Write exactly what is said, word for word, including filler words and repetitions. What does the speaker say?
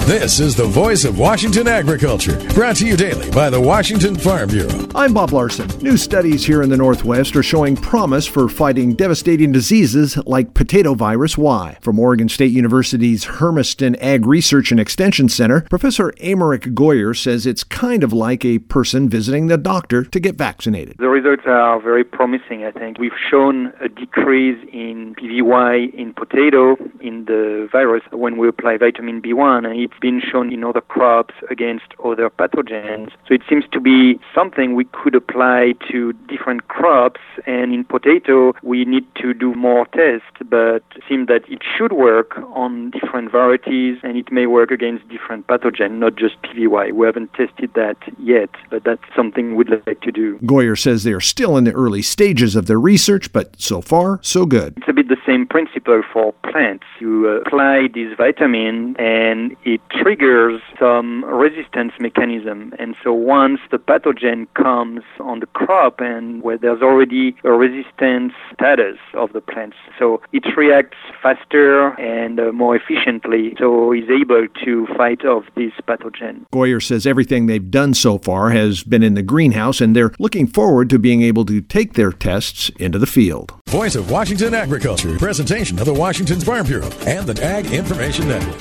This is the Voice of Washington Agriculture, brought to you daily by the Washington Farm Bureau. I'm Bob Larson. New studies here in the Northwest are showing promise for fighting devastating diseases like potato virus Y. From Oregon State University's Hermiston Ag Research and Extension Center, Professor Aymeric Goyer says it's kind of like a person visiting the doctor to get vaccinated. The results are very promising, I think. We've shown a decrease in P V Y in potato, in the virus, when we apply vitamin B one, and it's been shown in other crops against other pathogens. So it seems to be something we could apply to different crops, and in potato we need to do more tests, but it seems that it should work on different varieties, and it may work against different pathogens, not just P V Y. We haven't tested that yet, but that's something we'd like to do. Goyer says they are still in the early stages of their research, but so far, so good. It's a bit the same principle for plants. You uh, apply this vitamin, and it triggers some resistance mechanism. And so once the pathogen comes on the crop, and where there's already a resistance status of the plants, so it reacts faster and uh, more efficiently, so is able to fight off this pathogen. Goyer says everything they've done so far has been in the greenhouse, and they're looking forward to being able to take their tests into the field. Voice of Washington Agriculture, presentation of the Washington Farm Bureau and the Ag Information Network.